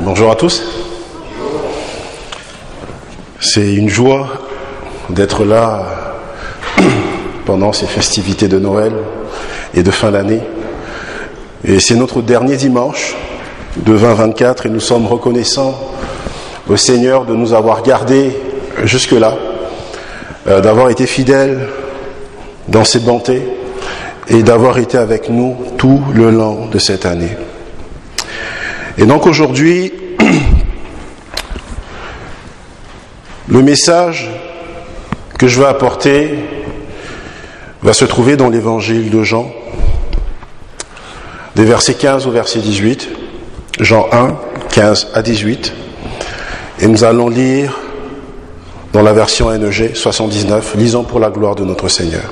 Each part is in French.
Bonjour à tous. C'est une joie d'être là pendant ces festivités de Noël et de fin d'année. Et c'est notre dernier dimanche de 2024 et nous sommes reconnaissants au Seigneur de nous avoir gardés jusque-là, d'avoir été fidèles dans ses bontés et d'avoir été avec nous tout le long de cette année. Et donc aujourd'hui, le message que je vais apporter va se trouver dans l'évangile de Jean, des versets 15 au verset 18, Jean 1, 15 à 18, et nous allons lire dans la version NEG 79, lisons pour la gloire de notre Seigneur.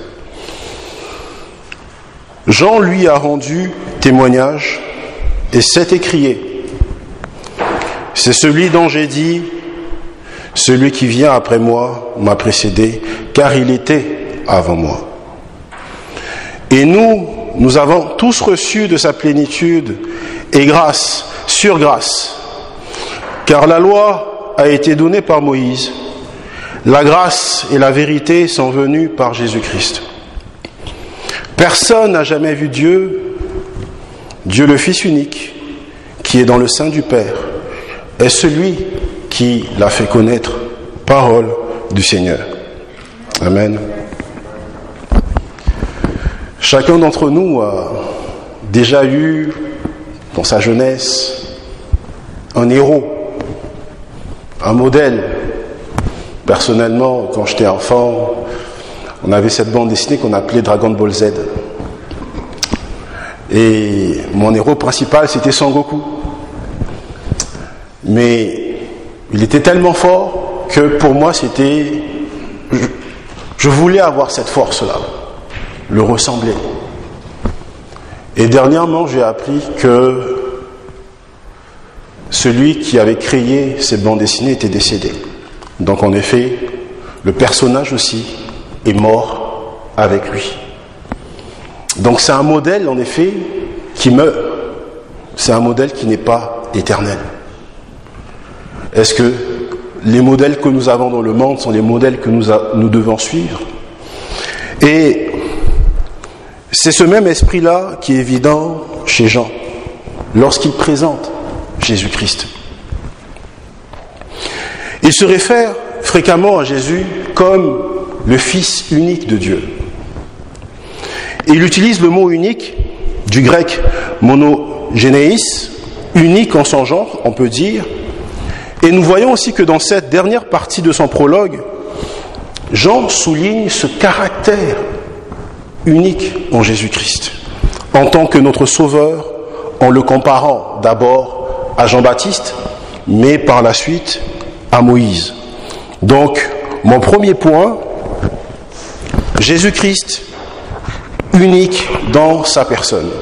Jean lui a rendu témoignage et s'est écrié: c'est celui dont j'ai dit, celui qui vient après moi m'a précédé, car il était avant moi. Et nous avons tous reçu de sa plénitude et grâce sur grâce, car la loi a été donnée par Moïse, la grâce et la vérité sont venues par Jésus-Christ. Personne n'a jamais vu Dieu, Dieu le Fils unique, qui est dans le sein du Père, est celui qui l'a fait connaître, parole du Seigneur. Amen. Chacun d'entre nous a déjà eu, dans sa jeunesse, un héros, un modèle. Personnellement, quand j'étais enfant, on avait cette bande dessinée qu'on appelait Dragon Ball Z. Et mon héros principal, c'était Son Goku. Mais il était tellement fort que pour moi, je voulais avoir cette force-là, le ressembler. Et dernièrement, j'ai appris que celui qui avait créé cette bande dessinée était décédé. Donc en effet, le personnage aussi est mort avec lui. Donc c'est un modèle en effet qui meurt. C'est un modèle qui n'est pas éternel. Est-ce que les modèles que nous avons dans le monde sont les modèles que nous devons suivre? Et c'est ce même esprit-là qui est évident chez Jean, lorsqu'il présente Jésus-Christ. Il se réfère fréquemment à Jésus comme le Fils unique de Dieu. Et il utilise le mot unique, du grec monogénéis, unique en son genre, on peut dire. Et nous voyons aussi que dans cette dernière partie de son prologue, Jean souligne ce caractère unique en Jésus-Christ, en tant que notre Sauveur, en le comparant d'abord à Jean-Baptiste, mais par la suite à Moïse. Donc, mon premier point, Jésus-Christ unique dans sa personne.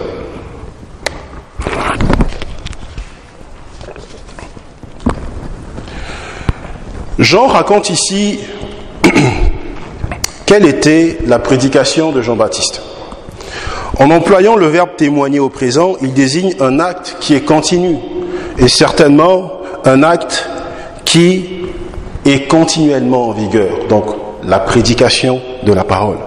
Jean raconte ici quelle était la prédication de Jean-Baptiste. En employant le verbe témoigner au présent, il désigne un acte qui est continu et certainement un acte qui est continuellement en vigueur, donc la prédication de la parole.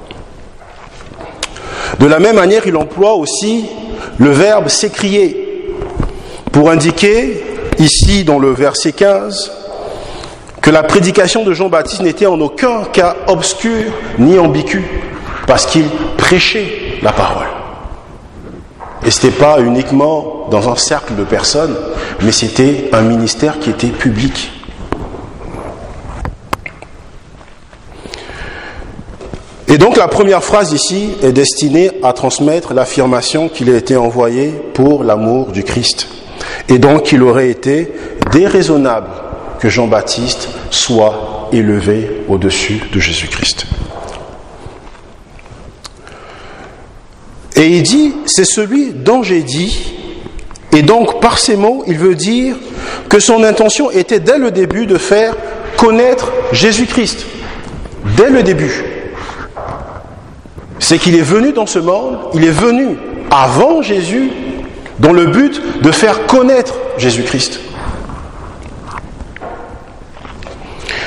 De la même manière, il emploie aussi le verbe s'écrier pour indiquer, ici dans le verset 15, que la prédication de Jean-Baptiste n'était en aucun cas obscure ni ambiguë, parce qu'il prêchait la parole. Et ce n'était pas uniquement dans un cercle de personnes, mais c'était un ministère qui était public. Et donc la première phrase ici est destinée à transmettre l'affirmation qu'il a été envoyé pour l'amour du Christ. Et donc il aurait été déraisonnable que Jean-Baptiste soit élevé au-dessus de Jésus-Christ. Et il dit, c'est celui dont j'ai dit, et donc par ces mots, il veut dire que son intention était dès le début de faire connaître Jésus-Christ. Dès le début. C'est qu'il est venu dans ce monde, il est venu avant Jésus, dans le but de faire connaître Jésus-Christ.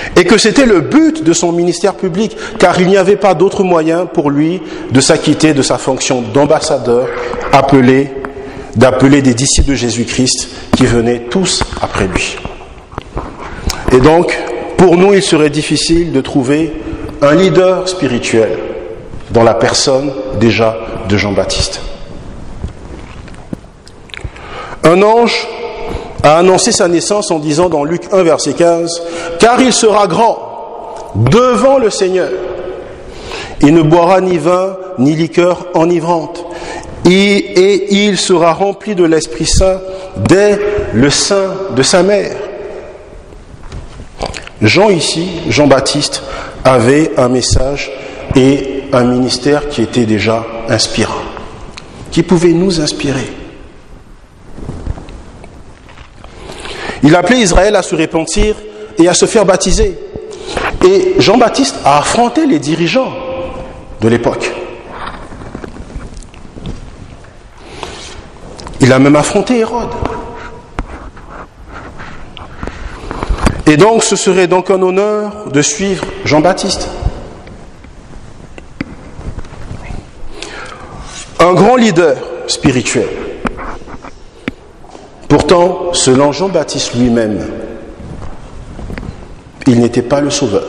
et que c'était le but de son ministère public, car il n'y avait pas d'autre moyen pour lui de s'acquitter de sa fonction d'ambassadeur, d'appeler des disciples de Jésus-Christ qui venaient tous après lui. Et donc, pour nous, il serait difficile de trouver un leader spirituel dans la personne déjà de Jean-Baptiste. Un ange a annoncé sa naissance en disant dans Luc 1, verset 15, « Car il sera grand devant le Seigneur. Il ne boira ni vin, ni liqueur enivrante. Et il sera rempli de l'Esprit Saint dès le sein de sa mère. » Jean-Baptiste, avait un message et un ministère qui était déjà inspirant, qui pouvait nous inspirer. Il appelait Israël à se repentir et à se faire baptiser. Et Jean-Baptiste a affronté les dirigeants de l'époque. Il a même affronté Hérode. Et donc, ce serait donc un honneur de suivre Jean-Baptiste. Un grand leader spirituel. Pourtant, selon Jean-Baptiste lui-même, il n'était pas le sauveur.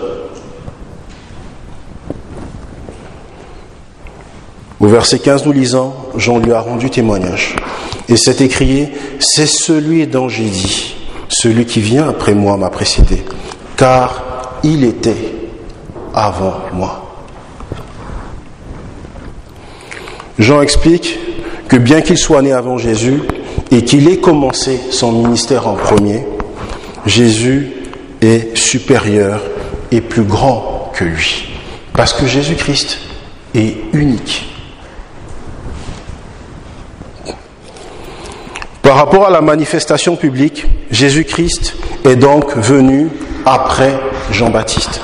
Au verset 15, nous lisons, Jean lui a rendu témoignage. Et c'est écrié, « C'est celui dont j'ai dit, celui qui vient après moi m'a précédé, car il était avant moi. » Jean explique que bien qu'il soit né avant Jésus et qu'il ait commencé son ministère en premier, Jésus est supérieur et plus grand que lui. Parce que Jésus-Christ est unique. Par rapport à la manifestation publique, Jésus-Christ est donc venu après Jean-Baptiste.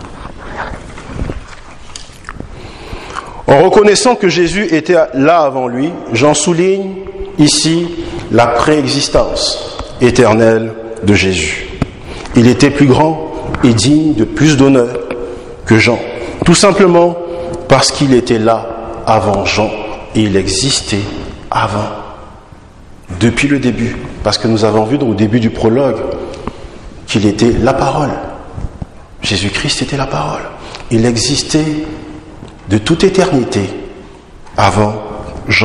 En reconnaissant que Jésus était là avant lui, Jean souligne ici la préexistence éternelle de Jésus. Il était plus grand et digne de plus d'honneur que Jean, tout simplement parce qu'il était là avant Jean et il existait avant. Depuis le début, parce que nous avons vu au début du prologue qu'il était la parole. Jésus-Christ était la parole. Il existait de toute éternité avant Jean.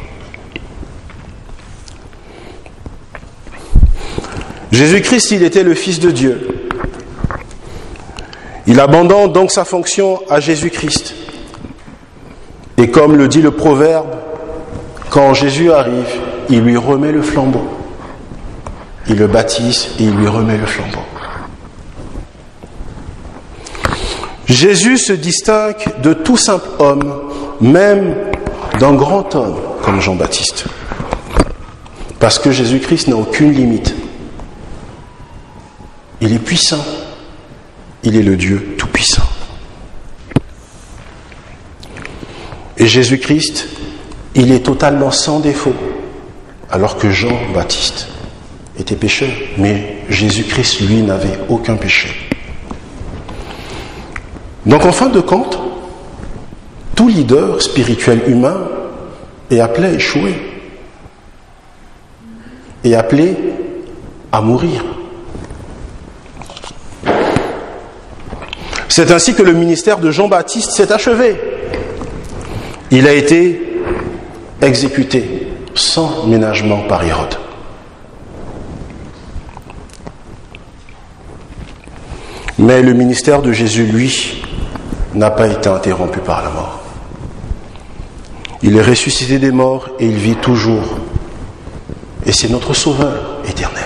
Jésus-Christ, il était le Fils de Dieu. Il abandonne donc sa fonction à Jésus-Christ. Et comme le dit le proverbe, quand Jésus arrive, il lui remet le flambeau. Il le baptise et il lui remet le flambeau. Jésus se distingue de tout simple homme, même d'un grand homme comme Jean-Baptiste. Parce que Jésus-Christ n'a aucune limite. Il est puissant. Il est le Dieu tout-puissant. Et Jésus-Christ, il est totalement sans défaut. Alors que Jean-Baptiste était pécheur, mais Jésus-Christ, lui, n'avait aucun péché. Donc, en fin de compte, tout leader spirituel humain est appelé à échouer, est appelé à mourir. C'est ainsi que le ministère de Jean-Baptiste s'est achevé. Il a été exécuté sans ménagement par Hérode. Mais le ministère de Jésus, lui, n'a pas été interrompu par la mort. Il est ressuscité des morts et il vit toujours. Et c'est notre Sauveur éternel.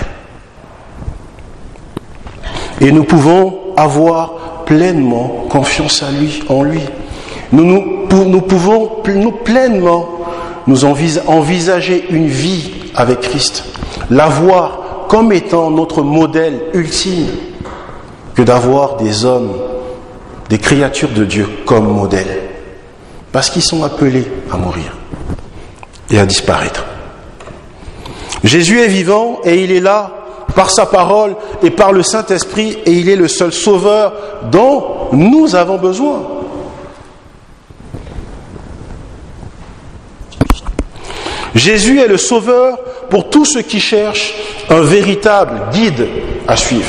Et nous pouvons avoir pleinement confiance en lui. Nous pouvons pleinement nous envisager une vie avec Christ, l'avoir comme étant notre modèle ultime, que d'avoir des hommes, des créatures de Dieu comme modèle, parce qu'ils sont appelés à mourir et à disparaître. Jésus est vivant et il est là par sa parole et par le Saint-Esprit, et il est le seul sauveur dont nous avons besoin. Jésus est le sauveur pour tous ceux qui cherchent un véritable guide à suivre.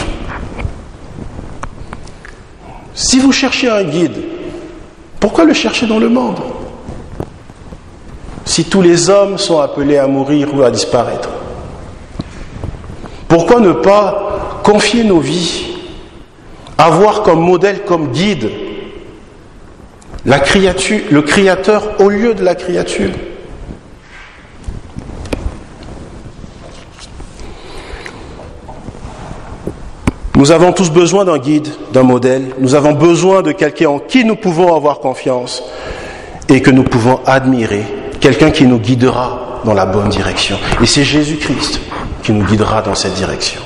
Si vous cherchez un guide, pourquoi le chercher dans le monde? Si tous les hommes sont appelés à mourir ou à disparaître, pourquoi ne pas confier nos vies, avoir comme modèle, comme guide, la créature, le Créateur au lieu de la créature? Nous avons tous besoin d'un guide, d'un modèle. Nous avons besoin de quelqu'un en qui nous pouvons avoir confiance et que nous pouvons admirer. Quelqu'un qui nous guidera dans la bonne direction. Et c'est Jésus-Christ qui nous guidera dans cette direction.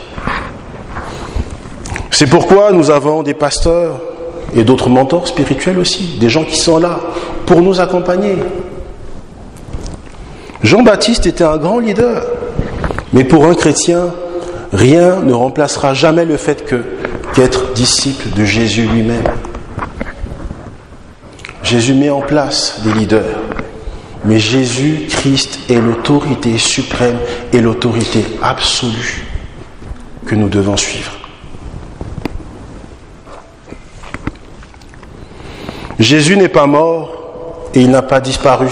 C'est pourquoi nous avons des pasteurs et d'autres mentors spirituels aussi, des gens qui sont là pour nous accompagner. Jean-Baptiste était un grand leader, mais pour un chrétien, rien ne remplacera jamais le fait qu'être disciple de Jésus lui-même. Jésus met en place des leaders, mais Jésus-Christ est l'autorité suprême et l'autorité absolue que nous devons suivre. Jésus n'est pas mort et il n'a pas disparu,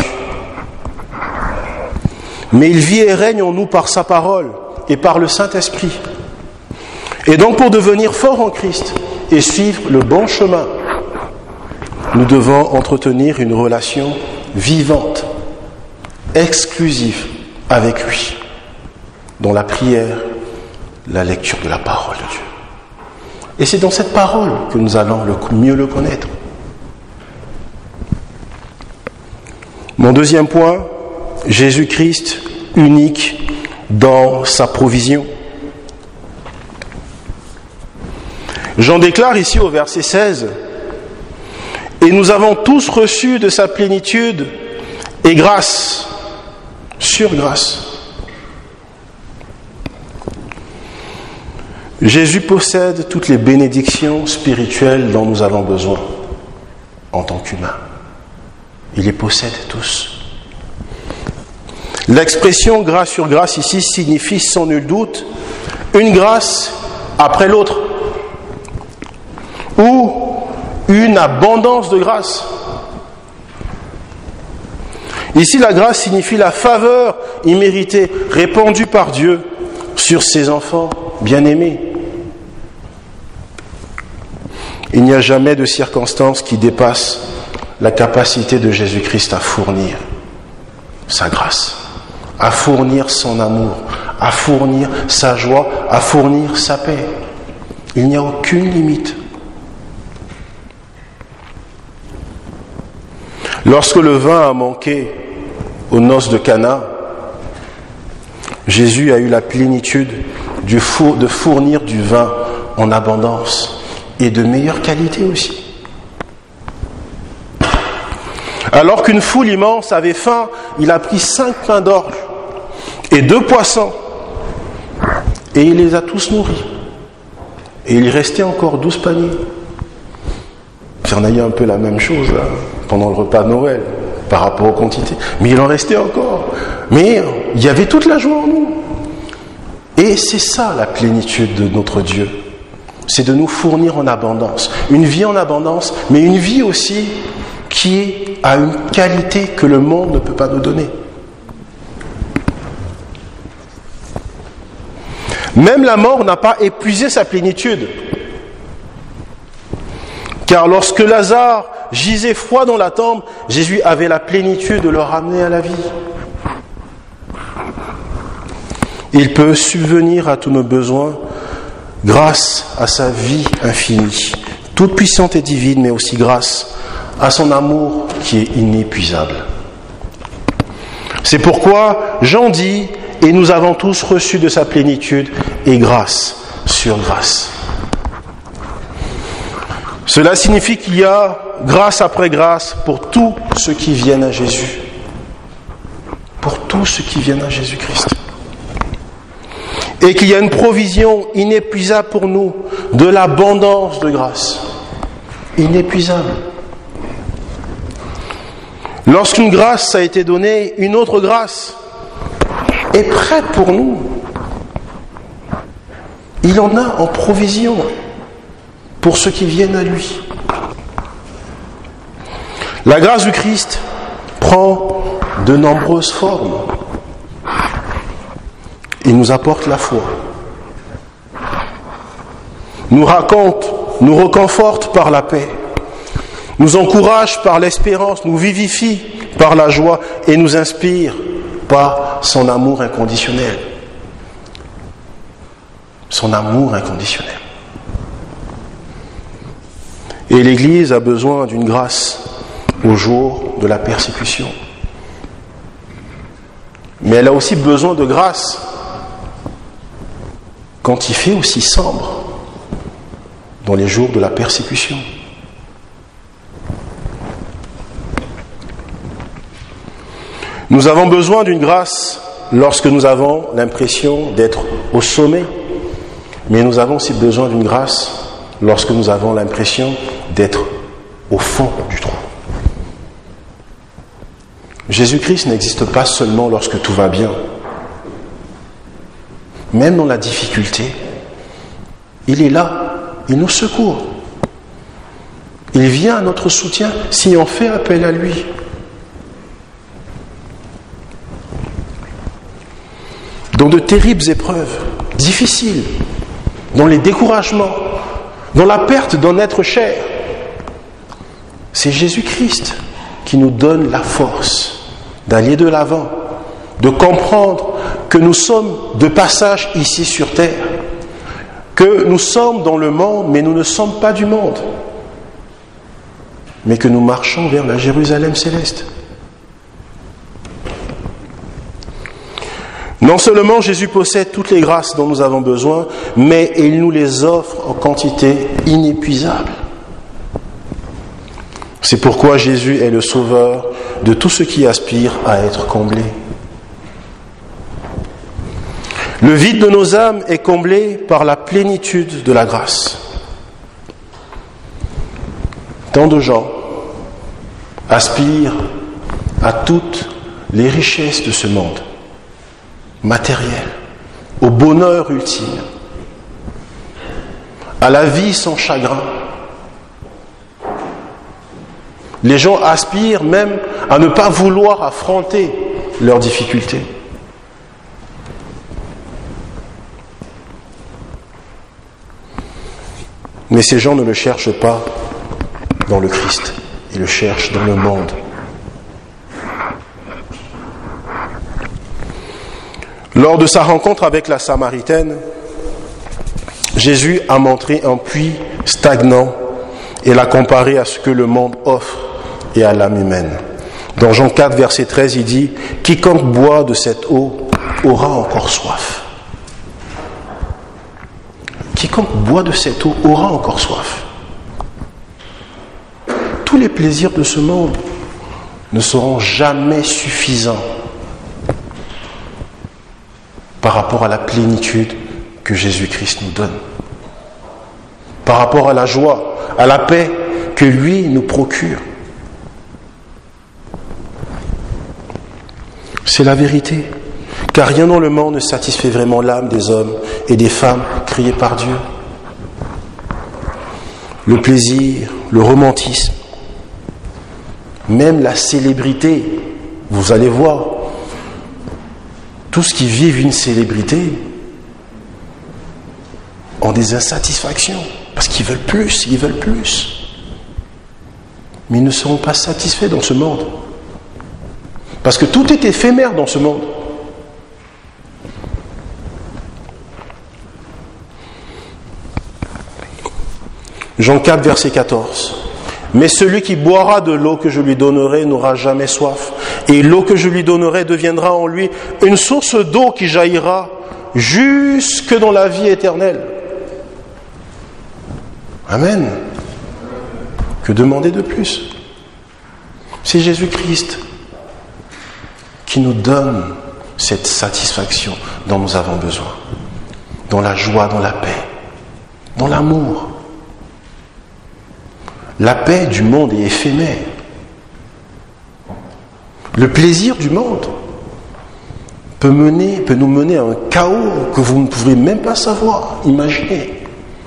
mais il vit et règne en nous par sa parole et par le Saint-Esprit. Et donc pour devenir fort en Christ et suivre le bon chemin, nous devons entretenir une relation vivante, exclusive avec lui, dans la prière, la lecture de la parole de Dieu. Et c'est dans cette parole que nous allons mieux le connaître. Mon deuxième point, Jésus-Christ unique dans sa provision. Jean déclare ici au verset 16, « Et nous avons tous reçu de sa plénitude et grâce sur grâce. » Jésus possède toutes les bénédictions spirituelles dont nous avons besoin en tant qu'humains. Il les possède tous. L'expression grâce sur grâce ici signifie sans nul doute une grâce après l'autre ou une abondance de grâce. Ici, la grâce signifie la faveur imméritée répandue par Dieu sur ses enfants bien-aimés. Il n'y a jamais de circonstance qui dépasse la capacité de Jésus-Christ à fournir sa grâce, à fournir son amour, à fournir sa joie, à fournir sa paix. Il n'y a aucune limite. Lorsque le vin a manqué aux noces de Cana, Jésus a eu la plénitude de fournir du vin en abondance et de meilleure qualité aussi. Alors qu'une foule immense avait faim, il a pris 5 pains d'orge et 2 poissons et il les a tous nourris. Et il restait encore 12 paniers. J'en ai eu un peu la même chose là, pendant le repas de Noël par rapport aux quantités. Mais il en restait encore. Mais il y avait toute la joie en nous. Et c'est ça la plénitude de notre Dieu. C'est de nous fournir en abondance. Une vie en abondance, mais une vie aussi qui a une qualité que le monde ne peut pas nous donner. Même la mort n'a pas épuisé sa plénitude. Car lorsque Lazare gisait froid dans la tombe, Jésus avait la plénitude de le ramener à la vie. Il peut subvenir à tous nos besoins grâce à sa vie infinie, toute puissante et divine, mais aussi grâce à son amour qui est inépuisable. C'est pourquoi Jean dit, et nous avons tous reçu de sa plénitude et grâce sur grâce. Cela signifie qu'il y a grâce après grâce pour tous ceux qui viennent à Jésus. Pour tous ceux qui viennent à Jésus-Christ. et qu'il y a une provision inépuisable pour nous de l'abondance de grâce. Inépuisable. Lorsqu'une grâce a été donnée, une autre grâce est prête pour nous. Il en a en provision pour ceux qui viennent à lui. La grâce du Christ prend de nombreuses formes. Il nous apporte la foi, nous raconte, nous reconforte par la paix, nous encourage par l'espérance, nous vivifie par la joie et nous inspire par son amour inconditionnel. Son amour inconditionnel. Et l'Église a besoin d'une grâce au jour de la persécution. Mais elle a aussi besoin de grâce quand il fait aussi sombre dans les jours de la persécution. Nous avons besoin d'une grâce lorsque nous avons l'impression d'être au sommet, mais nous avons aussi besoin d'une grâce lorsque nous avons l'impression d'être au fond du trou. Jésus-Christ n'existe pas seulement lorsque tout va bien. Même dans la difficulté, il est là, il nous secourt. Il vient à notre soutien si on fait appel à lui. Dans de terribles épreuves, difficiles, dans les découragements, dans la perte d'un être cher, c'est Jésus-Christ qui nous donne la force d'aller de l'avant, de comprendre que nous sommes de passage ici sur terre, que nous sommes dans le monde, mais nous ne sommes pas du monde, mais que nous marchons vers la Jérusalem céleste. Non seulement Jésus possède toutes les grâces dont nous avons besoin, mais il nous les offre en quantité inépuisable. C'est pourquoi Jésus est le sauveur de tous ceux qui aspirent à être comblés. Le vide de nos âmes est comblé par la plénitude de la grâce. Tant de gens aspirent à toutes les richesses de ce monde matériel, au bonheur ultime, à la vie sans chagrin. Les gens aspirent même à ne pas vouloir affronter leurs difficultés. Mais ces gens ne le cherchent pas dans le Christ, ils le cherchent dans le monde. Lors de sa rencontre avec la Samaritaine, Jésus a montré un puits stagnant et l'a comparé à ce que le monde offre et à l'âme humaine. Dans Jean 4, verset 13, il dit « Quiconque boit de cette eau aura encore soif. » Quiconque boit de cette eau aura encore soif. Tous les plaisirs de ce monde ne seront jamais suffisants par rapport à la plénitude que Jésus-Christ nous donne, par rapport à la joie, à la paix que lui nous procure. C'est la vérité, car rien dans le monde ne satisfait vraiment l'âme des hommes et des femmes créés par Dieu. Le plaisir, le romantisme, même la célébrité, vous allez voir, tous qui vivent une célébrité ont des insatisfactions, parce qu'ils veulent plus, ils veulent plus. Mais ils ne seront pas satisfaits dans ce monde. Parce que tout est éphémère dans ce monde. Jean 4, verset 14. Mais celui qui boira de l'eau que je lui donnerai n'aura jamais soif. Et l'eau que je lui donnerai deviendra en lui une source d'eau qui jaillira jusque dans la vie éternelle. Amen. Que demander de plus? C'est Jésus-Christ qui nous donne cette satisfaction dont nous avons besoin. dans la joie, dans la paix, dans l'amour. La paix du monde est éphémère. Le plaisir du monde peut nous mener à un chaos que vous ne pouvez même pas savoir, imaginer.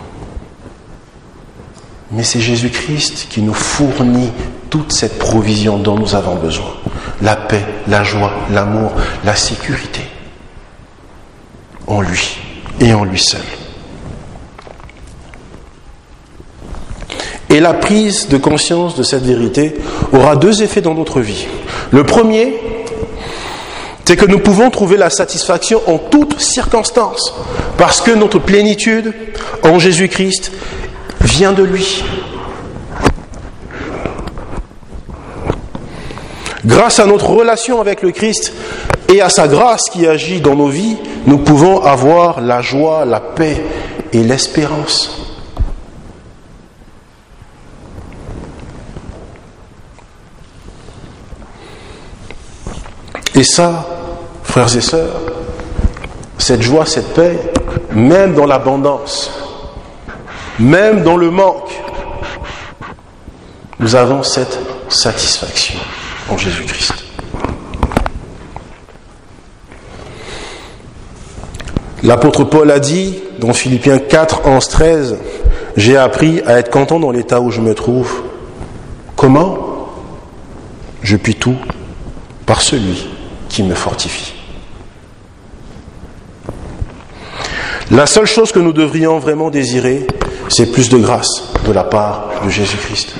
Mais c'est Jésus-Christ qui nous fournit toute cette provision dont nous avons besoin. La paix, la joie, l'amour, la sécurité. En lui et en lui seul. Et la prise de conscience de cette vérité aura deux effets dans notre vie. Le premier, c'est que nous pouvons trouver la satisfaction en toutes circonstances, parce que notre plénitude en Jésus-Christ vient de lui. Grâce à notre relation avec le Christ et à sa grâce qui agit dans nos vies, nous pouvons avoir la joie, la paix et l'espérance. Et ça, frères et sœurs, cette joie, cette paix, même dans l'abondance, même dans le manque, nous avons cette satisfaction en Jésus-Christ. L'apôtre Paul a dit, dans Philippiens 4, 11, 13, « J'ai appris à être content dans l'état où je me trouve. Comment ? Je puis tout par celui qui me fortifie. » La seule chose que nous devrions vraiment désirer, c'est plus de grâce de la part de Jésus-Christ.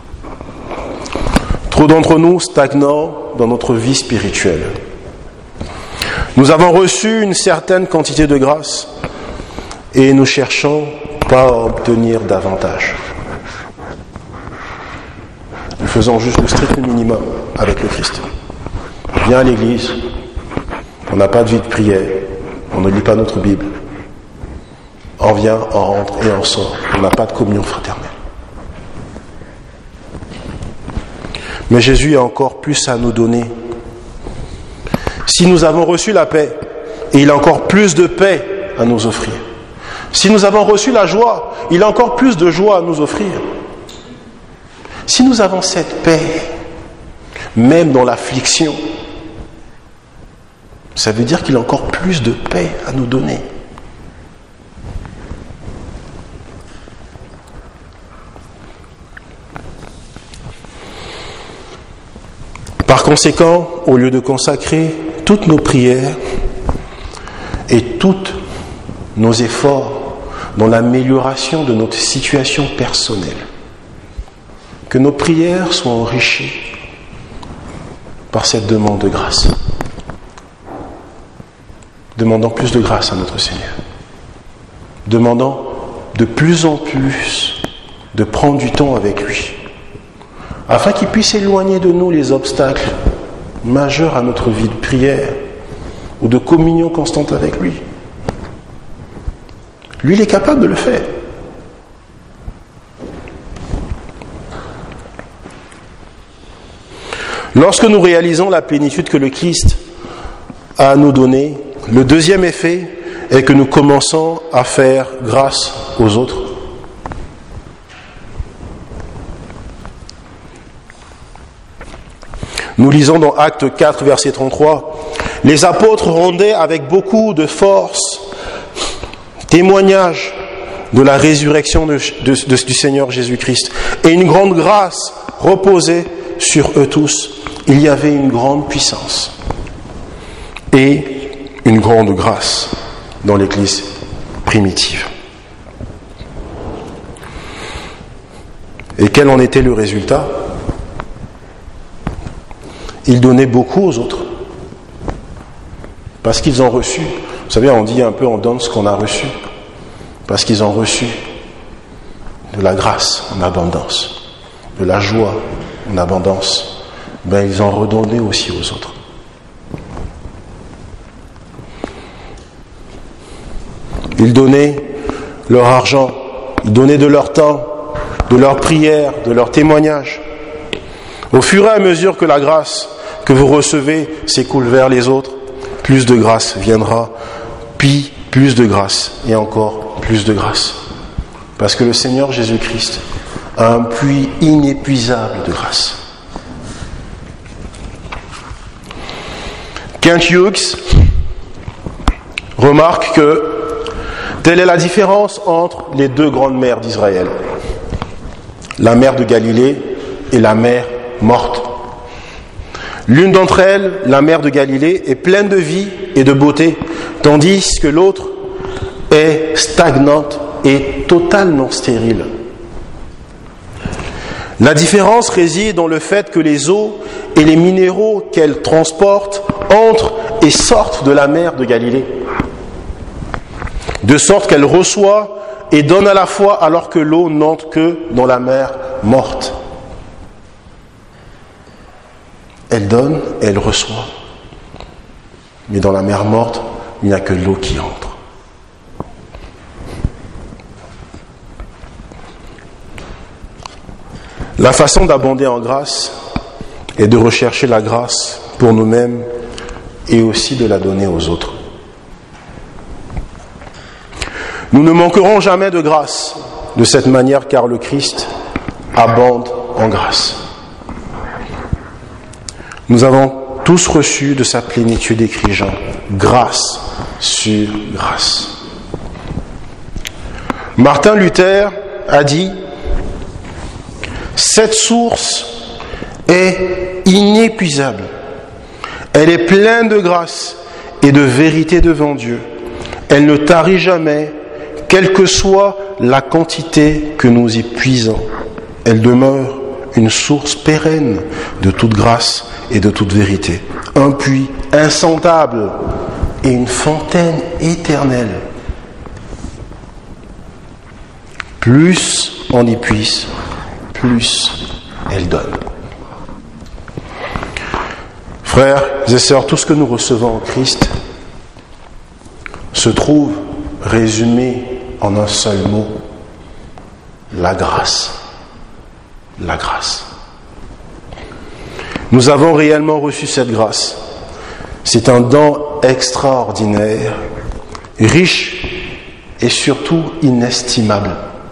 Trop d'entre nous stagnons dans notre vie spirituelle. Nous avons reçu une certaine quantité de grâce et nous cherchons pas à obtenir davantage. Nous faisons juste le strict minimum avec le Christ. On vient à l'église, on n'a pas de vie de prière, on ne lit pas notre Bible. On vient, on rentre et on sort. On n'a pas de communion fraternelle. Mais Jésus a encore plus à nous donner. Si nous avons reçu la paix, et il a encore plus de paix à nous offrir. Si nous avons reçu la joie, il a encore plus de joie à nous offrir. Si nous avons cette paix, même dans l'affliction, ça veut dire qu'il a encore plus de paix à nous donner. Par conséquent, au lieu de consacrer toutes nos prières et tous nos efforts dans l'amélioration de notre situation personnelle, que nos prières soient enrichies par cette demande de grâce. Demandons plus de grâce à notre Seigneur. Demandons de plus en plus de prendre du temps avec lui, afin qu'il puisse éloigner de nous les obstacles majeurs à notre vie de prière ou de communion constante avec lui. Lui, il est capable de le faire. Lorsque nous réalisons la plénitude que le Christ a à nous donner, le deuxième effet est que nous commençons à faire grâce aux autres. Nous lisons dans Actes 4, verset 33, « Les apôtres rendaient avec beaucoup de force témoignage de la résurrection du Seigneur Jésus-Christ. Et une grande grâce reposait sur eux tous. Il y avait une grande puissance et une grande grâce dans l'Église primitive. » Et quel en était le résultat ? Ils donnaient beaucoup aux autres. Parce qu'ils ont reçu. Vous savez, on dit un peu, on donne ce qu'on a reçu. Parce qu'ils ont reçu de la grâce en abondance, de la joie en abondance. Ils ont redonné aussi aux autres. Ils donnaient leur argent, ils donnaient de leur temps, de leur prière, de leur témoignage. Au fur et à mesure que la grâce que vous recevez s'écoule vers les autres, plus de grâce viendra, puis plus de grâce et encore plus de grâce. Parce que le Seigneur Jésus-Christ a un puits inépuisable de grâce. Kent Hughes remarque que telle est la différence entre les deux grandes mers d'Israël, la mer de Galilée et la mer morte. L'une d'entre elles, la mer de Galilée, est pleine de vie et de beauté, tandis que l'autre est stagnante et totalement stérile. La différence réside dans le fait que les eaux et les minéraux qu'elle transporte entrent et sortent de la mer de Galilée, de sorte qu'elle reçoit et donne à la fois, alors que l'eau n'entre que dans la mer morte. Elle donne et elle reçoit. Mais dans la mer morte, il n'y a que l'eau qui entre. La façon d'abonder en grâce est de rechercher la grâce pour nous-mêmes et aussi de la donner aux autres. Nous ne manquerons jamais de grâce de cette manière, car le Christ abonde en grâce. Nous avons tous reçu de sa plénitude, écrit Jean, grâce sur grâce. Martin Luther a dit: cette source est inépuisable. Elle est pleine de grâce et de vérité devant Dieu. Elle ne tarit jamais, quelle que soit la quantité que nous y puisons. Elle demeure une source pérenne de toute grâce et de toute vérité. Un puits insondable et une fontaine éternelle. Plus on y puise, plus elle donne. Frères et sœurs, tout ce que nous recevons en Christ se trouve résumé en un seul mot: la grâce. La grâce. Nous avons réellement reçu cette grâce. C'est un don extraordinaire, riche et surtout inestimable.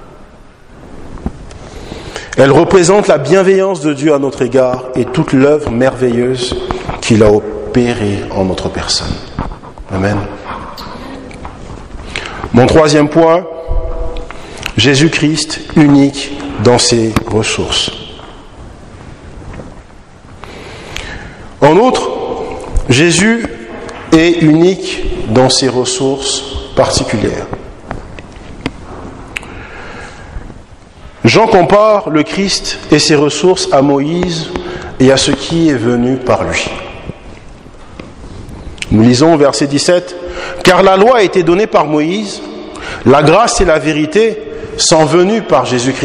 Elle représente la bienveillance de Dieu à notre égard et toute l'œuvre merveilleuse qu'il a opérée en notre personne. Amen. Mon troisième point, Jésus-Christ unique dans ses ressources. En outre, Jésus est unique dans ses ressources particulières. Jean compare le Christ et ses ressources à Moïse et à ce qui est venu par lui. Nous lisons au verset 17, « Car la loi a été donnée par Moïse, la grâce et la vérité sont venues par Jésus-Christ. »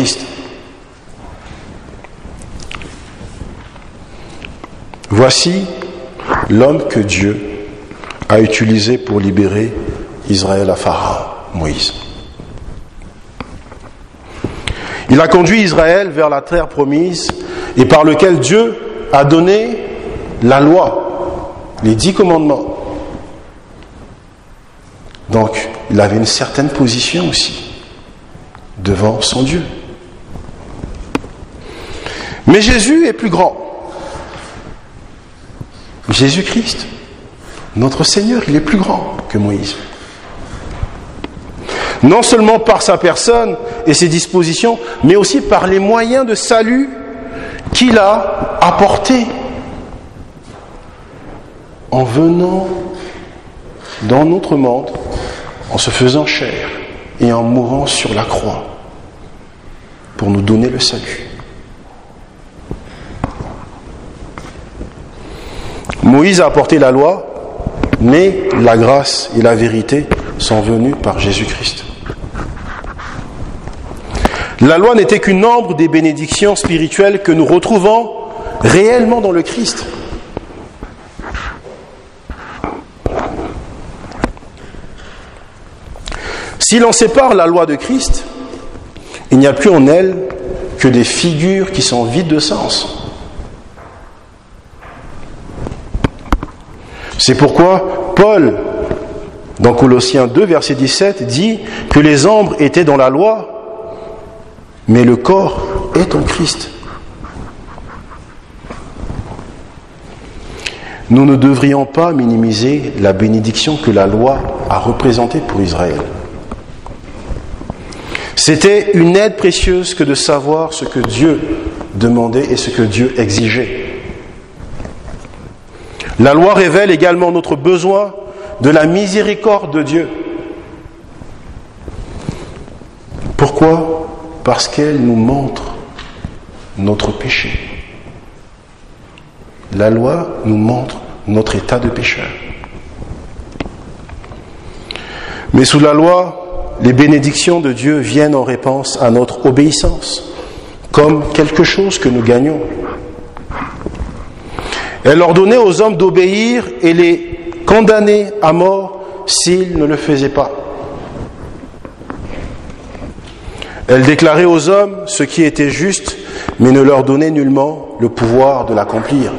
Voici l'homme que Dieu a utilisé pour libérer Israël à Pharaon, Moïse. Il a conduit Israël vers la terre promise et par lequel Dieu a donné la loi, les 10 commandements. Donc, il avait une certaine position aussi devant son Dieu. Mais Jésus est plus grand. Jésus-Christ, notre Seigneur, il est plus grand que Moïse. Non seulement par sa personne et ses dispositions, mais aussi par les moyens de salut qu'il a apportés en venant dans notre monde, en se faisant chair et en mourant sur la croix pour nous donner le salut. Moïse a apporté la loi, mais la grâce et la vérité sont venues par Jésus-Christ. La loi n'était qu'une ombre des bénédictions spirituelles que nous retrouvons réellement dans le Christ. Si l'on sépare la loi de Christ, il n'y a plus en elle que des figures qui sont vides de sens. C'est pourquoi Paul dans Colossiens 2, verset 17, dit que les membres étaient dans la loi, mais le corps est en Christ. Nous ne devrions pas minimiser la bénédiction que la loi a représentée pour Israël. C'était une aide précieuse que de savoir ce que Dieu demandait et ce que Dieu exigeait. La loi révèle également notre besoin de la miséricorde de Dieu. Pourquoi ? Parce qu'elle nous montre notre péché. La loi nous montre notre état de pécheur. Mais sous la loi, les bénédictions de Dieu viennent en réponse à notre obéissance, comme quelque chose que nous gagnons. Elle ordonnait aux hommes d'obéir et les condamner à mort s'ils ne le faisaient pas. Elle déclarait aux hommes ce qui était juste, mais ne leur donnait nullement le pouvoir de l'accomplir.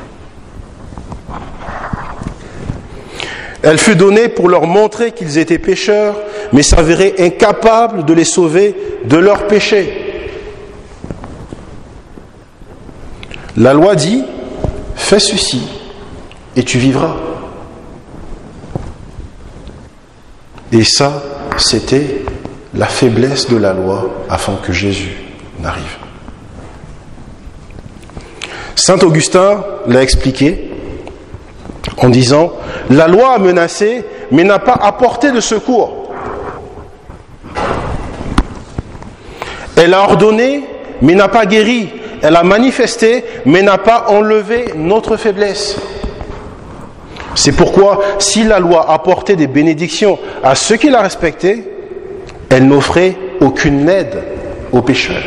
Elle fut donnée pour leur montrer qu'ils étaient pécheurs, mais s'avéraient incapables de les sauver de leurs péchés. La loi dit « Fais ceci et tu vivras ». Et ça, c'était la faiblesse de la loi afin que Jésus n'arrive. Saint Augustin l'a expliqué en disant « La loi a menacé, mais n'a pas apporté de secours. Elle a ordonné, mais n'a pas guéri. Elle a manifesté, mais n'a pas enlevé notre faiblesse. C'est pourquoi, si la loi apportait des bénédictions à ceux qui la respectaient, elle n'offrait aucune aide aux pécheurs.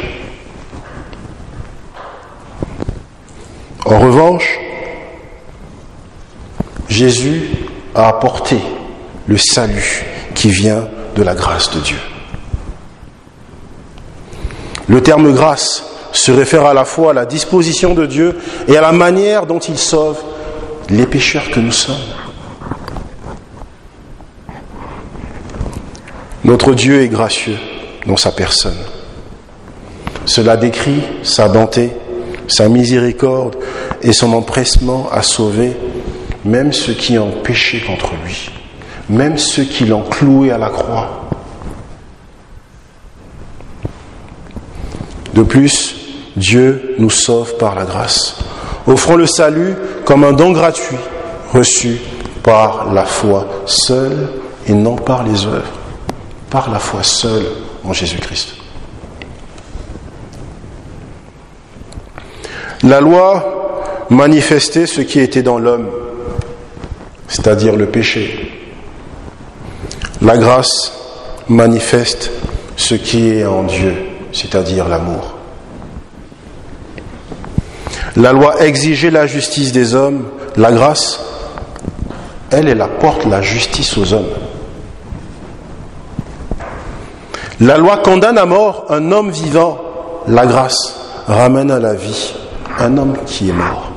En revanche, Jésus a apporté le salut qui vient de la grâce de Dieu. Le terme grâce se réfère à la fois à la disposition de Dieu et à la manière dont il sauve les pécheurs que nous sommes. Notre Dieu est gracieux dans sa personne. Cela décrit sa bonté, sa miséricorde et son empressement à sauver même ceux qui ont péché contre lui, même ceux qui l'ont cloué à la croix. De plus, Dieu nous sauve par la grâce, offrant le salut comme un don gratuit, reçu par la foi seule et non par les œuvres, par la foi seule en Jésus-Christ. La loi manifestait ce qui était dans l'homme, c'est-à-dire le péché. La grâce manifeste ce qui est en Dieu, c'est-à-dire l'amour. La loi exigeait la justice des hommes. La grâce, elle apporte la justice aux hommes. La loi condamne à mort un homme vivant. La grâce ramène à la vie un homme qui est mort.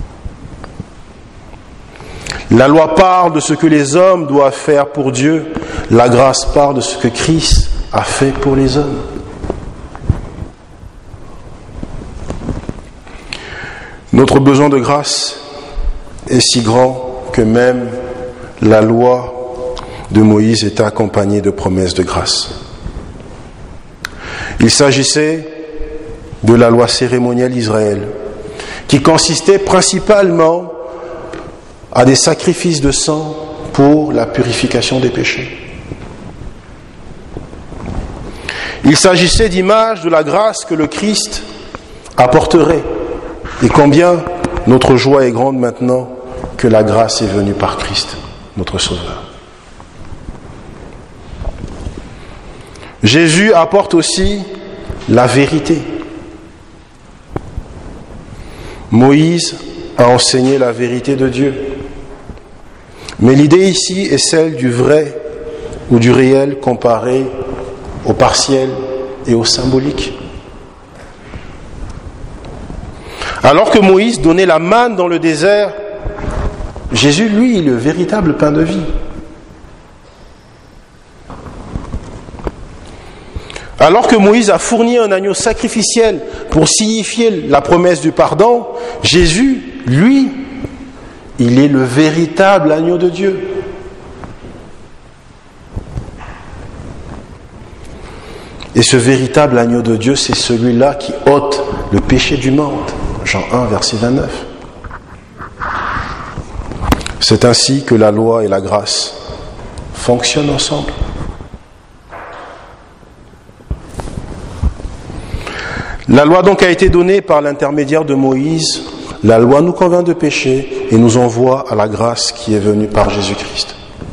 La loi parle de ce que les hommes doivent faire pour Dieu. La grâce parle de ce que Christ a fait pour les hommes. Notre besoin de grâce est si grand que même la loi de Moïse était accompagnée de promesses de grâce. Il s'agissait de la loi cérémonielle d'Israël, qui consistait principalement à des sacrifices de sang pour la purification des péchés. Il s'agissait d'images de la grâce que le Christ apporterait. Et combien notre joie est grande maintenant que la grâce est venue par Christ, notre Sauveur. Jésus apporte aussi la vérité. Moïse a enseigné la vérité de Dieu. Mais l'idée ici est celle du vrai ou du réel comparé au partiel et au symbolique. Alors que Moïse donnait la manne dans le désert, Jésus, lui, est le véritable pain de vie. Alors que Moïse a fourni un agneau sacrificiel pour signifier la promesse du pardon, Jésus, lui, il est le véritable agneau de Dieu. Et ce véritable agneau de Dieu, c'est celui-là qui ôte le péché du monde. Jean 1, verset 29. C'est ainsi que la loi et la grâce fonctionnent ensemble. La loi donc a été donnée par l'intermédiaire de Moïse. La loi nous convainc de péché et nous envoie à la grâce qui est venue par Jésus-Christ.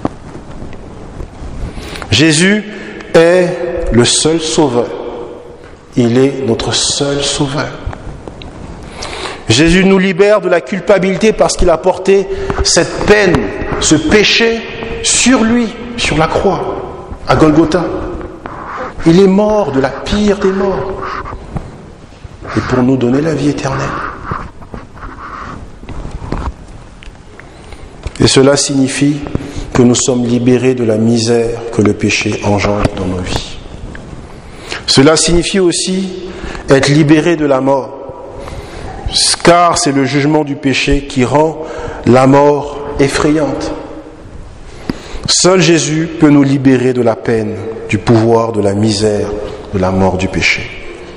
Jésus est le seul sauveur. Il est notre seul sauveur. Jésus nous libère de la culpabilité parce qu'il a porté cette peine, ce péché sur lui, sur la croix, à Golgotha. Il est mort de la pire des morts. Et pour nous donner la vie éternelle. Et cela signifie que nous sommes libérés de la misère que le péché engendre dans nos vies. Cela signifie aussi être libérés de la mort, car c'est le jugement du péché qui rend la mort effrayante. Seul Jésus peut nous libérer de la peine, du pouvoir, de la misère, de la mort du péché.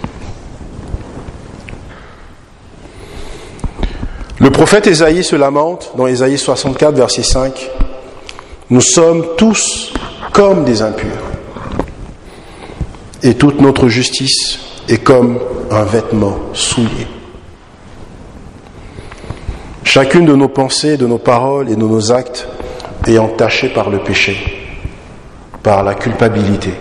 Le prophète Ésaïe se lamente dans Ésaïe 64, verset 5. « Nous sommes tous comme des impurs, et toute notre justice est comme un vêtement souillé. Chacune de nos pensées, de nos paroles et de nos actes est entachée par le péché, par la culpabilité,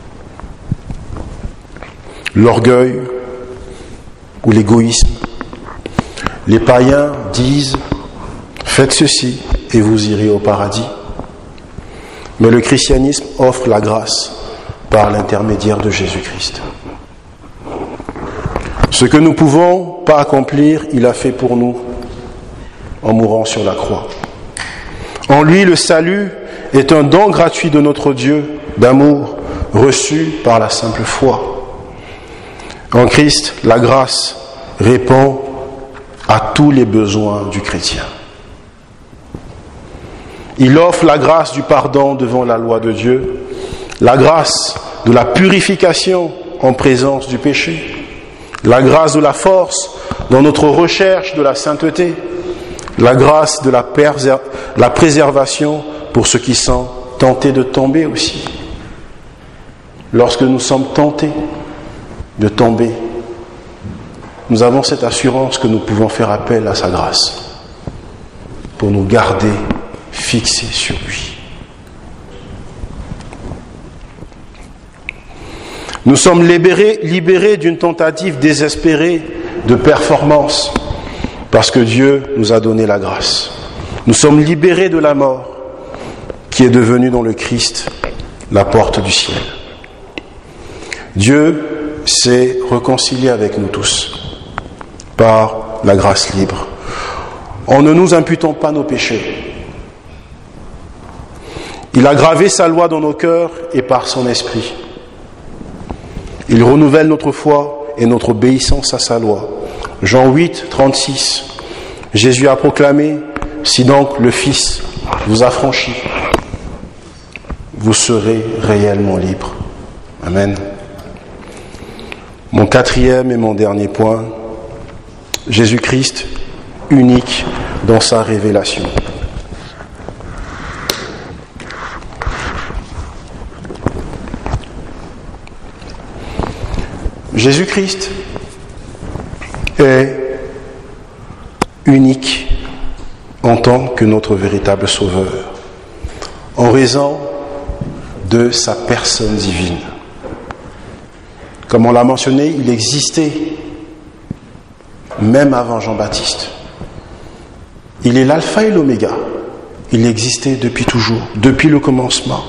l'orgueil ou l'égoïsme. Les païens disent « Faites ceci et vous irez au paradis ». Mais le christianisme offre la grâce par l'intermédiaire de Jésus-Christ. Ce que nous ne pouvons pas accomplir, il a fait pour nous en mourant sur la croix. En lui, le salut est un don gratuit de notre Dieu d'amour reçu par la simple foi. En Christ, la grâce répond à tous les besoins du chrétien. Il offre la grâce du pardon devant la loi de Dieu, la grâce de la purification en présence du péché, la grâce de la force dans notre recherche de la sainteté, la grâce de la préservation pour ceux qui sont tentés de tomber aussi. Lorsque nous sommes tentés de tomber, nous avons cette assurance que nous pouvons faire appel à sa grâce pour nous garder fixés sur lui. Nous sommes libérés d'une tentative désespérée de performance parce que Dieu nous a donné la grâce. Nous sommes libérés de la mort qui est devenue dans le Christ la porte du ciel. Dieu s'est réconcilié avec nous tous par la grâce libre. En ne nous imputant pas nos péchés. Il a gravé sa loi dans nos cœurs et par son esprit. Il renouvelle notre foi et notre obéissance à sa loi. Jean 8, 36. Jésus a proclamé, si donc le Fils vous a franchi, vous serez réellement libre. Amen. Mon quatrième et mon dernier point, Jésus-Christ unique dans sa révélation. Jésus-Christ est unique en tant que notre véritable Sauveur, en raison de sa personne divine. Comme on l'a mentionné, il existait même avant Jean-Baptiste. Il est l'alpha et l'oméga. Il existait depuis toujours, depuis le commencement.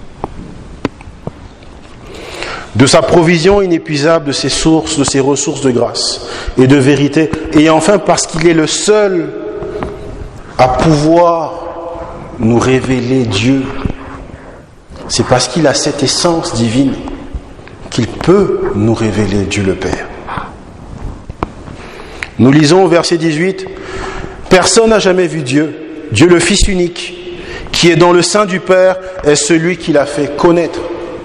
De sa provision inépuisable, de ses sources, de ses ressources de grâce et de vérité, et enfin parce qu'il est le seul à pouvoir nous révéler Dieu. C'est parce qu'il a cette essence divine qu'il peut nous révéler Dieu le Père. Nous lisons au verset 18, « Personne n'a jamais vu Dieu, Dieu le Fils unique, qui est dans le sein du Père, est celui qui l'a fait connaître. »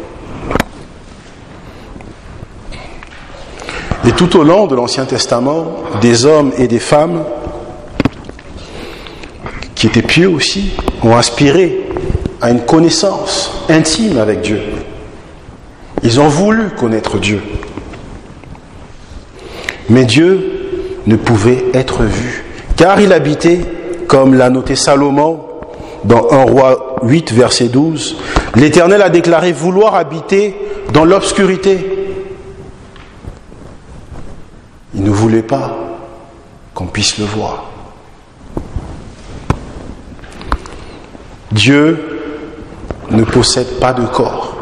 Et tout au long de l'Ancien Testament, des hommes et des femmes qui étaient pieux aussi, ont aspiré à une connaissance intime avec Dieu. Ils ont voulu connaître Dieu. Mais Dieu ne pouvait être vu, car il habitait, comme l'a noté Salomon dans 1 Roi 8, verset 12, « L'Éternel a déclaré vouloir habiter dans l'obscurité. » Il ne voulait pas qu'on puisse le voir. Dieu ne possède pas de corps.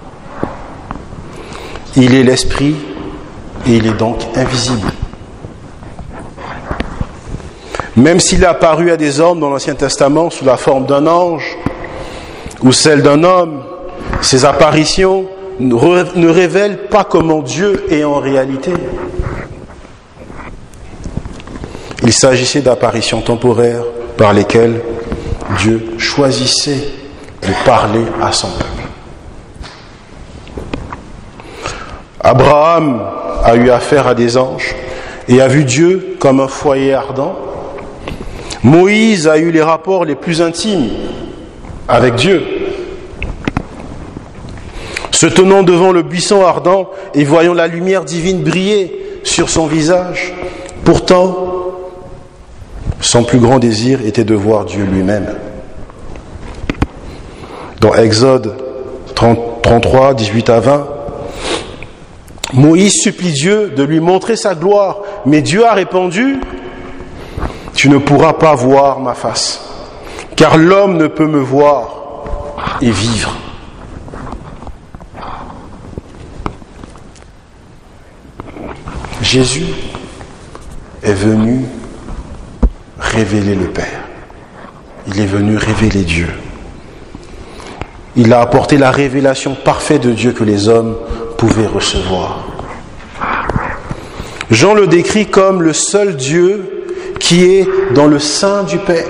Il est l'esprit et il est donc invisible. Même s'il est apparu à des hommes dans l'Ancien Testament sous la forme d'un ange ou celle d'un homme, ces apparitions ne révèlent pas comment Dieu est en réalité. Il s'agissait d'apparitions temporaires par lesquelles Dieu choisissait de parler à son peuple. Abraham a eu affaire à des anges et a vu Dieu comme un foyer ardent. Moïse a eu les rapports les plus intimes avec Dieu. Se tenant devant le buisson ardent et voyant la lumière divine briller sur son visage, pourtant, son plus grand désir était de voir Dieu lui-même. Dans Exode 33, 18 à 20, Moïse supplie Dieu de lui montrer sa gloire, mais Dieu a répondu, « Tu ne pourras pas voir ma face, car l'homme ne peut me voir et vivre. » Jésus est venu révéler le Père. Il est venu révéler Dieu. Il a apporté la révélation parfaite de Dieu que les hommes pouvaient recevoir. Jean le décrit comme le seul Dieu qui est dans le sein du Père.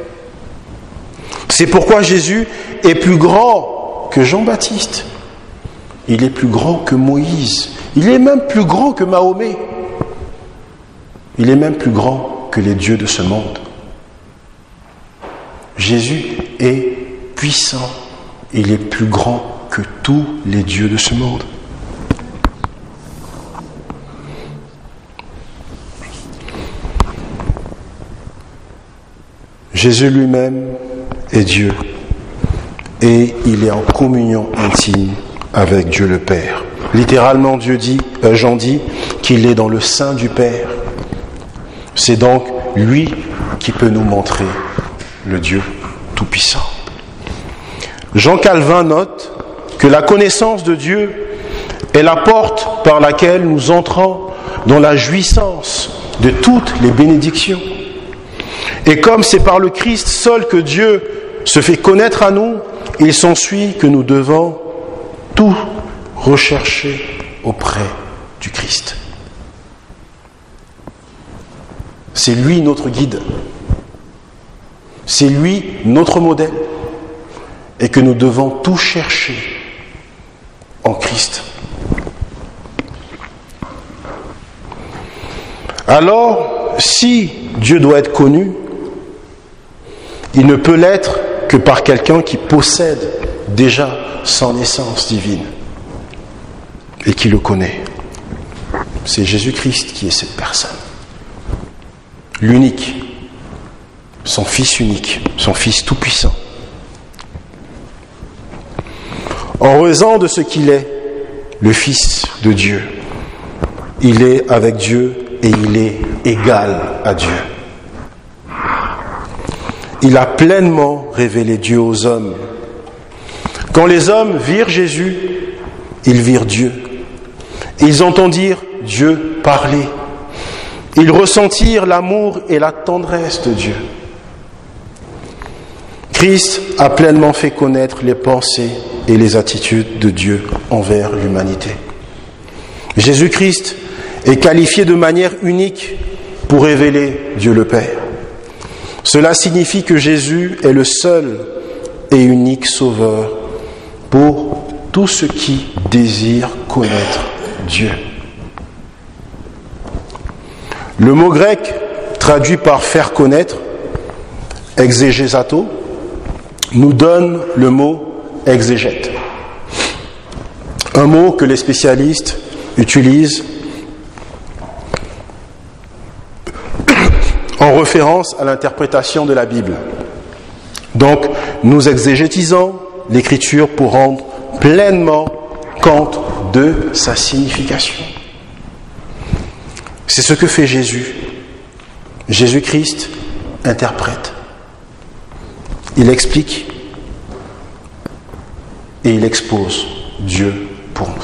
C'est pourquoi Jésus est plus grand que Jean-Baptiste. Il est plus grand que Moïse. Il est même plus grand que Mahomet. Il est même plus grand que les dieux de ce monde. Jésus est puissant. Il est plus grand que tous les dieux de ce monde. Jésus lui-même est Dieu et il est en communion intime avec Dieu le Père. Littéralement, Jean dit qu'il est dans le sein du Père. C'est donc lui qui peut nous montrer le Dieu Tout-Puissant. Jean Calvin note que la connaissance de Dieu est la porte par laquelle nous entrons dans la jouissance de toutes les bénédictions. Et comme c'est par le Christ seul que Dieu se fait connaître à nous, il s'ensuit que nous devons tout rechercher auprès du Christ. C'est lui notre guide. C'est lui notre modèle. Et que nous devons tout chercher en Christ. Alors, si Dieu doit être connu, il ne peut l'être que par quelqu'un qui possède déjà son essence divine et qui le connaît. C'est Jésus-Christ qui est cette personne. L'unique, son Fils unique, son Fils tout-puissant. En raison de ce qu'il est, le Fils de Dieu, il est avec Dieu et il est égal à Dieu. Il a pleinement révélé Dieu aux hommes. Quand les hommes virent Jésus, ils virent Dieu. Ils entendirent Dieu parler. Ils ressentirent l'amour et la tendresse de Dieu. Christ a pleinement fait connaître les pensées et les attitudes de Dieu envers l'humanité. Jésus-Christ est qualifié de manière unique pour révéler Dieu le Père. Cela signifie que Jésus est le seul et unique Sauveur pour tous ceux qui désirent connaître Dieu. Le mot grec traduit par faire connaître, exégésato, nous donne le mot exégète. Un mot que les spécialistes utilisent en référence à l'interprétation de la Bible. Donc, nous exégétisons l'Écriture pour rendre pleinement compte de sa signification. C'est ce que fait Jésus. Jésus-Christ interprète. Il explique et il expose Dieu pour nous.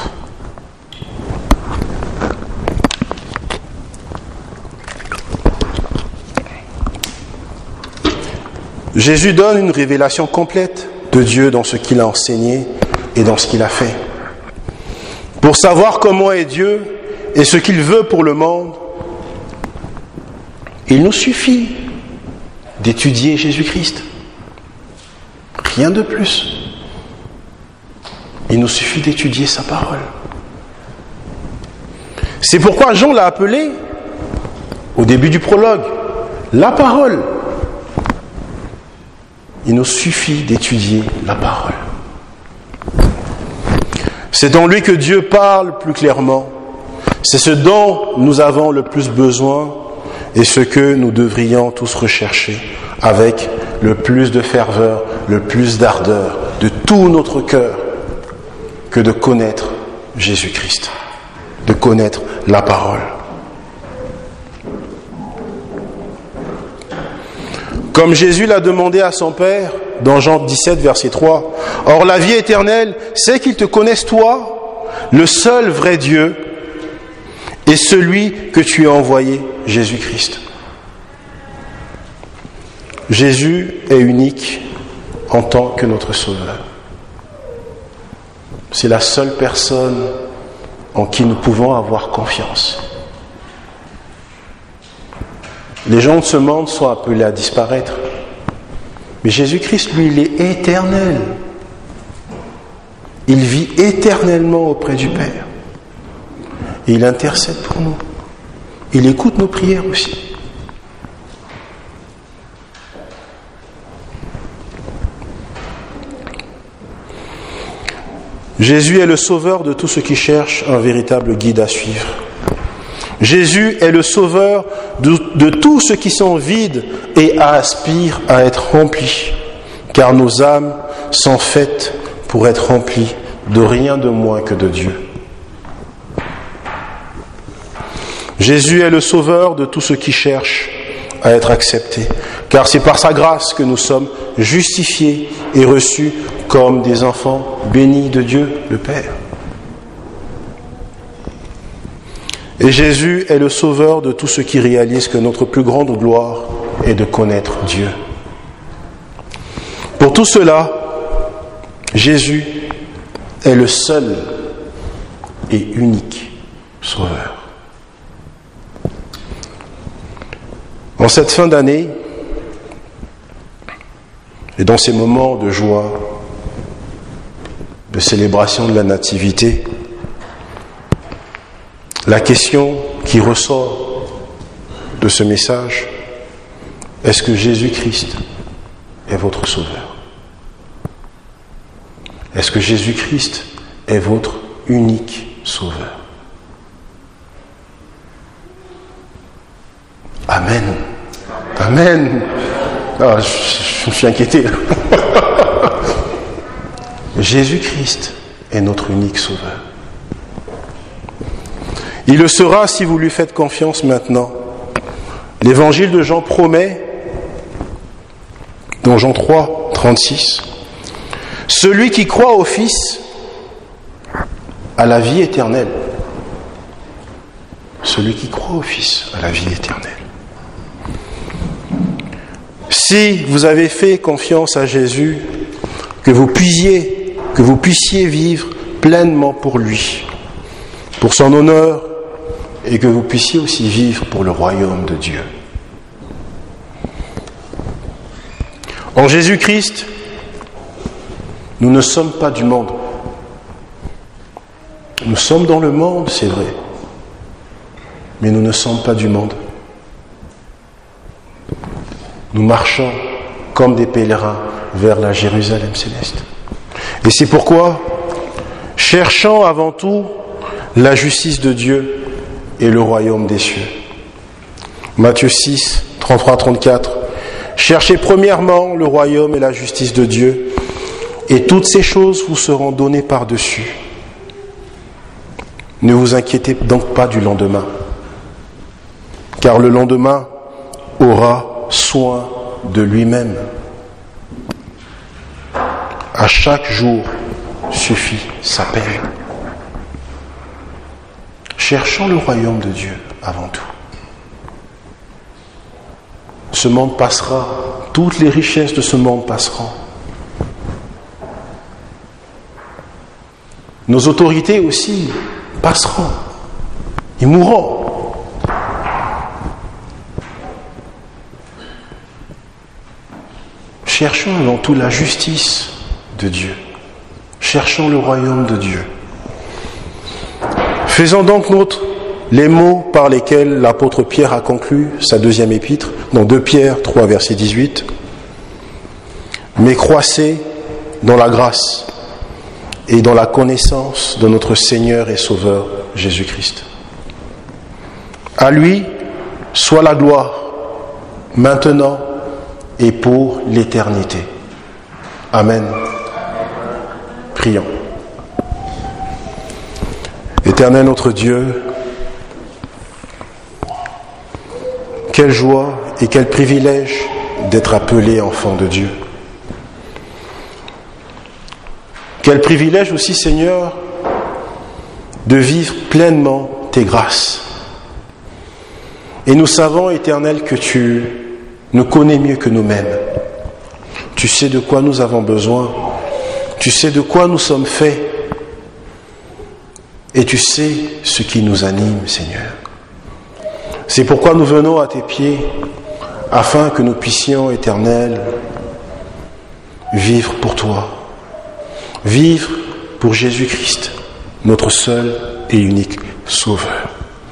Jésus donne une révélation complète de Dieu dans ce qu'il a enseigné et dans ce qu'il a fait. Pour savoir comment est Dieu et ce qu'il veut pour le monde, il nous suffit d'étudier Jésus-Christ. Rien de plus. Il nous suffit d'étudier sa parole. C'est pourquoi Jean l'a appelé, au début du prologue, la parole. Il nous suffit d'étudier la parole. C'est dans lui que Dieu parle plus clairement. C'est ce dont nous avons le plus besoin et ce que nous devrions tous rechercher avec le plus de ferveur, le plus d'ardeur de tout notre cœur que de connaître Jésus-Christ, de connaître la parole. Comme Jésus l'a demandé à son Père dans Jean 17, verset 3, « Or la vie éternelle, c'est qu'ils te connaissent toi, le seul vrai Dieu, et celui que tu as envoyé, Jésus-Christ. » Jésus est unique en tant que notre Sauveur. C'est la seule personne en qui nous pouvons avoir confiance. Les gens de ce monde sont appelés à disparaître. Mais Jésus-Christ, lui, il est éternel. Il vit éternellement auprès du Père. Et il intercède pour nous. Il écoute nos prières aussi. Jésus est le sauveur de tous ceux qui cherchent un véritable guide à suivre. Jésus est le sauveur de tous ceux qui sont vides et aspirent à être remplis, car nos âmes sont faites pour être remplies de rien de moins que de Dieu. Jésus est le sauveur de tous ceux qui cherchent à être acceptés, car c'est par sa grâce que nous sommes justifiés et reçus comme des enfants bénis de Dieu le Père. Et Jésus est le sauveur de tous ceux qui réalisent que notre plus grande gloire est de connaître Dieu. Pour tout cela, Jésus est le seul et unique sauveur. En cette fin d'année, et dans ces moments de joie, de célébration de la Nativité, la question qui ressort de ce message, est-ce que Jésus-Christ est votre Sauveur? Est-ce que Jésus-Christ est votre unique Sauveur? Amen. Amen. Ah, je me suis inquiété. Jésus-Christ est notre unique Sauveur. Il le sera si vous lui faites confiance maintenant. L'évangile de Jean promet, dans Jean 3, 36, « Celui qui croit au Fils a la vie éternelle. » Celui qui croit au Fils a la vie éternelle. Si vous avez fait confiance à Jésus, que vous puissiez vivre pleinement pour lui pour son honneur, et que vous puissiez aussi vivre pour le royaume de Dieu. En Jésus-Christ, nous ne sommes pas du monde. Nous sommes dans le monde, c'est vrai, mais nous ne sommes pas du monde. Nous marchons comme des pèlerins vers la Jérusalem céleste. Et c'est pourquoi, cherchant avant tout la justice de Dieu et le royaume des cieux. Matthieu 6, 33-34. Cherchez premièrement le royaume et la justice de Dieu, et toutes ces choses vous seront données par-dessus. Ne vous inquiétez donc pas du lendemain, car le lendemain aura soin de lui-même. À chaque jour suffit sa peine. Cherchons le royaume de Dieu avant tout. Ce monde passera, toutes les richesses de ce monde passeront. Nos autorités aussi passeront. Ils mourront. Cherchons avant tout la justice de Dieu. Cherchons le royaume de Dieu. Faisons donc nôtres les mots par lesquels l'apôtre Pierre a conclu sa deuxième épître, dans 2 Pierre 3, verset 18. Mais croissez dans la grâce et dans la connaissance de notre Seigneur et Sauveur Jésus-Christ. À lui soit la gloire, maintenant et pour l'éternité. Amen. Prions. Éternel notre Dieu, quelle joie et quel privilège d'être appelé enfant de Dieu. Quel privilège aussi, Seigneur, de vivre pleinement tes grâces. Et nous savons, Éternel, que tu nous connais mieux que nous-mêmes. Tu sais de quoi nous avons besoin. Tu sais de quoi nous sommes faits. Et tu sais ce qui nous anime, Seigneur. C'est pourquoi nous venons à tes pieds, afin que nous puissions, Éternel, vivre pour toi. Vivre pour Jésus-Christ, notre seul et unique Sauveur.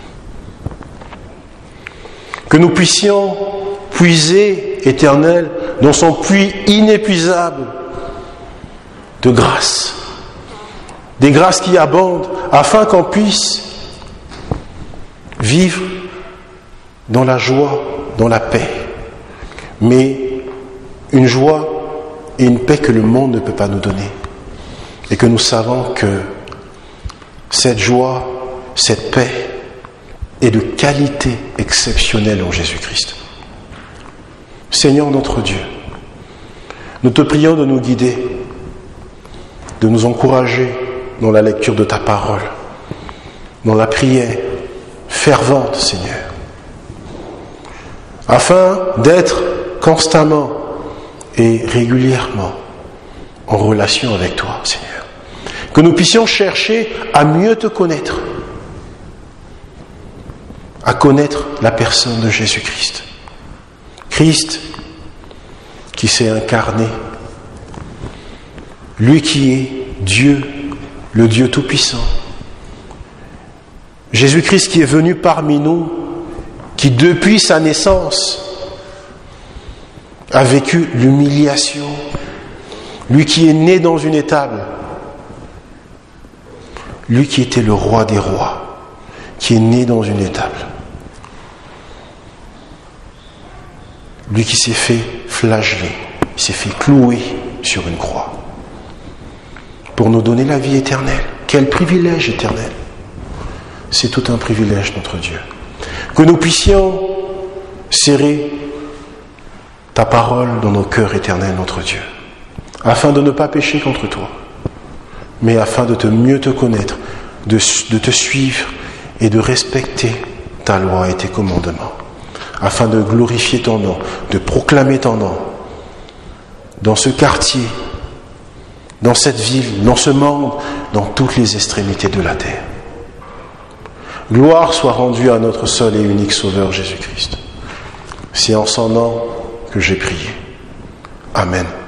Que nous puissions puiser, Éternel, dans son puits inépuisable de grâce. Des grâces qui abondent, afin qu'on puisse vivre dans la joie, dans la paix. Mais une joie et une paix que le monde ne peut pas nous donner. Et que nous savons que cette joie, cette paix est de qualité exceptionnelle en Jésus-Christ. Seigneur notre Dieu, nous te prions de nous guider, de nous encourager dans la lecture de ta parole, dans la prière fervente, Seigneur, afin d'être constamment et régulièrement en relation avec toi, Seigneur. Que nous puissions chercher à mieux te connaître, à connaître la personne de Jésus-Christ. Christ qui s'est incarné, lui qui est Dieu, le Dieu Tout-Puissant. Jésus-Christ qui est venu parmi nous, qui depuis sa naissance a vécu l'humiliation, lui qui est né dans une étable, lui qui était le roi des rois, qui est né dans une étable, lui qui s'est fait flageller, il s'est fait clouer sur une croix pour nous donner la vie éternelle. Quel privilège éternel! C'est tout un privilège, notre Dieu. Que nous puissions serrer ta parole dans nos cœurs éternels, notre Dieu, afin de ne pas pécher contre toi, mais afin de mieux te connaître, de te suivre et de respecter ta loi et tes commandements, afin de glorifier ton nom, de proclamer ton nom dans ce quartier, dans cette ville, dans ce monde, dans toutes les extrémités de la terre. Gloire soit rendue à notre seul et unique Sauveur Jésus-Christ. C'est en son nom que j'ai prié. Amen.